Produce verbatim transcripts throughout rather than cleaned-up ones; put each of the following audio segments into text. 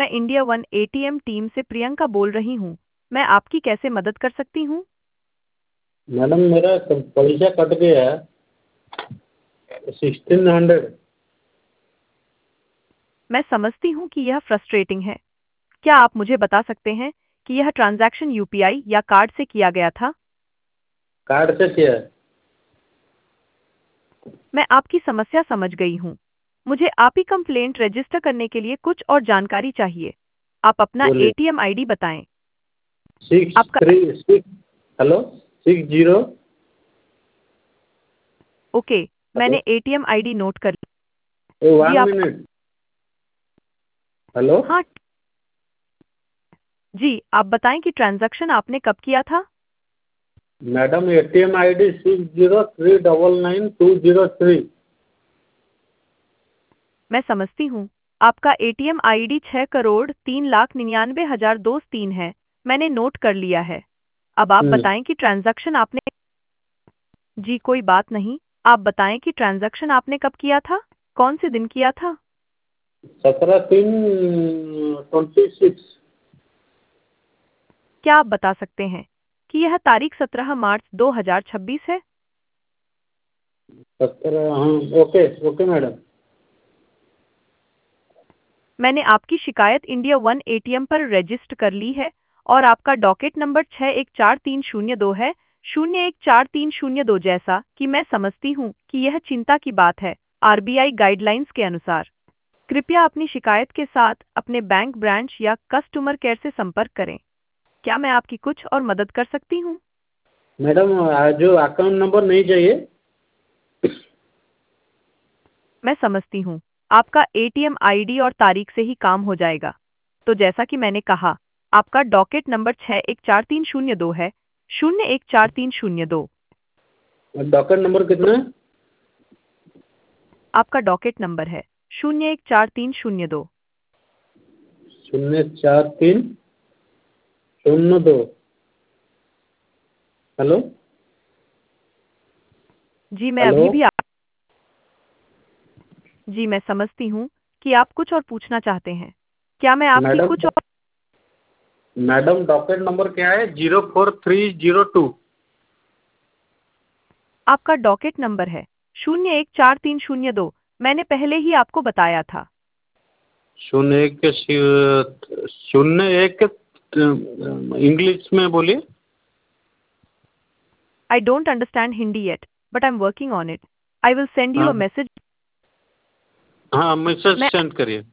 मैं India one ATM team से प्रियंका बोल रही हूँ। मैं आपकी कैसे मदद कर सकती हूँ? मैडम मेरा पैसा कट गया है सिक्सटीन हंड्रेड। मैं समझती हूँ कि यह फ्रस्ट्रेटिंग है। क्या आप मुझे बता सकते हैं कि यह ट्रांजैक्शन यूपीआई या कार्ड से किया गया था? कार्ड से किया है। मैं आपकी समस्या समझ गई हूँ। मुझे आपकी कंप्लेंट रजिस्टर करने के लिए कुछ और जानकारी चाहिए। आप अपना बोलिए। एटीएम आईडी बताएं। सिक्स आपका three six hello six zero. Okay, hello मैंने एटीएम आईडी नोट कर ली। जी वन आप मिनट। हेलो हाँ जी, आप बताएं कि ट्रांजैक्शन आपने कब किया था? Madam ATM ID six zero three double nine two zero three. मैं समझती हूँ। आपका एटीएम आईडी छह करोड़ तीन लाख निन्यानवे हजार दो तीन है। मैंने नोट कर लिया है। अब आप बताएं कि ट्रांजैक्शन आपने जी कोई बात नहीं। आप बताएं कि ट्रांजैक्शन आपने कब किया था? कौन से दिन किया था? सत्रह तीन ट्वेंटी सिक्स। क्या आप बता सकते हैं कि यह तारीख सत्रह मार्च दो हजार छब्बीस है? सत्रह हाँ। Okay okay madam. मैंने आपकी शिकायत इंडिया वन एटीएम पर रजिस्टर कर ली है और आपका डॉकेट नंबर छह एक चार तीन शून्य दो है शून्य एक चार तीन शून्य दो। जैसा कि मैं समझती हूँ कि यह चिंता की बात है। आरबीआई गाइडलाइंस के अनुसार कृपया अपनी शिकायत के साथ अपने बैंक ब्रांच या कस्टमर केयर से संपर्क करें। क्या मैं आपकी कुछ और मदद कर सकती हूँ? मैडम आज जो अकाउंट नंबर नहीं चाहिए। मैं समझती हूँ। आपका एटीएम आईडी और तारीख से ही काम हो जाएगा। तो जैसा कि मैंने कहा, आपका डॉकेट नंबर छह एक चार तीन शून्य दो है शून्य एक चार तीन शून्य दो। डॉकेट नंबर कितना है? आपका डॉकेट नंबर है शून्य एक चार तीन शून्य दो। शून्य चार तीन शून्य दो। हेलो जी मैं हेलो अभी भी आप जी मैं समझती हूँ कि आप कुछ और पूछना चाहते हैं। क्या मैं आपकी मैडम कुछ और मैडम डॉकेट नंबर क्या है? Zero four three zero two. आपका डॉकेट नंबर है शून्य एक चार तीन शून्य दो। मैंने पहले ही आपको बताया था। शून्य एक शू- शून्य एक इंग्लिश में बोलिए। I don't understand Hindi yet but I am working on it. I will send you हाँ अ मैसेज। हाँ मैसेज मैं सेंड करिए।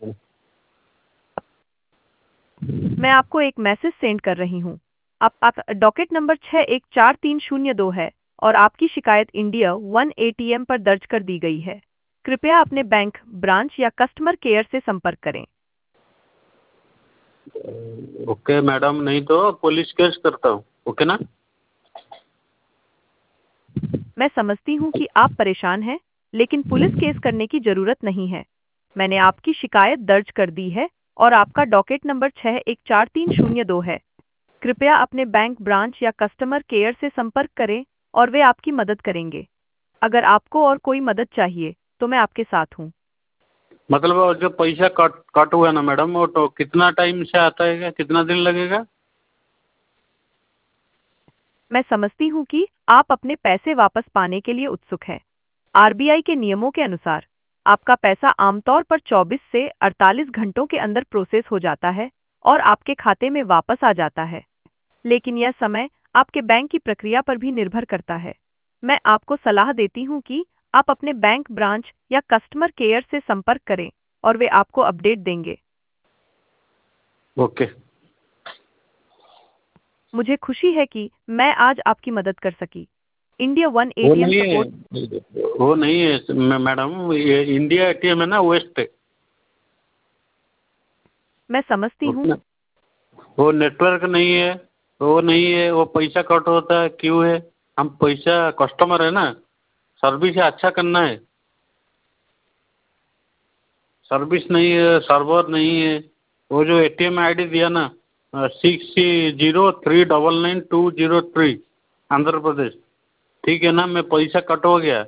मैं आपको एक मैसेज सेंड कर रही हूँ। आप, आप डॉकेट नंबर छह एक चार तीन शून्य दो है और आपकी शिकायत इंडिया वन एटीएम पर दर्ज कर दी गई है। कृपया अपने बैंक ब्रांच या कस्टमर केयर से संपर्क करें। ओके मैडम, नहीं तो पुलिस केस करता हूँ। ओके ना? मैं समझती हूँ कि आप परेशान हैं, लेकिन पुलिस केस करने की जरूरत नहीं है। मैंने आपकी शिकायत दर्ज कर दी है और आपका डॉकेट नंबर छह एक चार तीन शून्य दो है। कृपया अपने बैंक ब्रांच या कस्टमर केयर से संपर्क करें और वे आपकी मदद करेंगे। अगर आपको और कोई मदद चाहिए तो मैं आपके साथ हूँ। मतलब वो जो पैसा कट कट हुआ ना मैडम, वो तो कितना टाइम से आता है? कितना दिन लगेगा? मैं समझती हूँ कि आप अपने पैसे वापस पाने के लिए उत्सुक हैं। आरबीआई के नियमों के अनुसार आपका पैसा आमतौर पर चौबीस से अड़तालीस घंटों के अंदर प्रोसेस हो जाता है और आपके खाते में वापस आ जाता है। लेकिन यह समय आपके बैंक की प्रक्रिया पर भी निर्भर करता है। मैं आपको सलाह देती हूँ कि आप अपने बैंक ब्रांच या कस्टमर केयर से संपर्क करें और वे आपको अपडेट देंगे। ओके। मुझे खुशी है कि मैं आज आपकी मदद कर सकी। इंडिया वन वो एटीएम नहीं है। सपोर्ट वो नहीं है मै- मैडम, ये इंडिया एटीएम है ना, वेस्ट पे। मैं समझती हूँ। ओके ना? वो नेटवर्क नहीं है। वो नहीं है, वो पैसा कट होता है क्यों है? हम पैसा कस्टमर है ना, सर्विस अच्छा करना है। सर्विस नहीं है, सर्वर नहीं है। वो जो एटीएम आईडी दिया ना, six zero three double nine two zero three, Andhra Pradesh, ठीक है ना? मैं पैसा कट हो गया।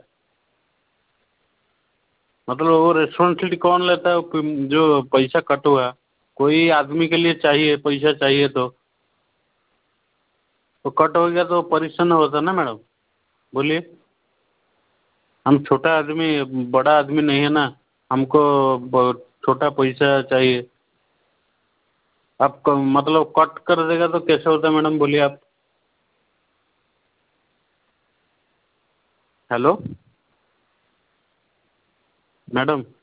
मतलब वो रिस्पॉन्सिबिलिटी कौन लेता है, वो जो पैसा कट हुआ? कोई आदमी के लिए चाहिए पैसा चाहिए तो तो कट हो गया तो परेशान होता ना मैडम। बोलिए। हम छोटा आदमी बड़ा आदमी नहीं है ना, हमको छोटा पैसा चाहिए। आप मतलब कट कर देगा तो कैसे होता मैडम बोलिए आप। Hello madam.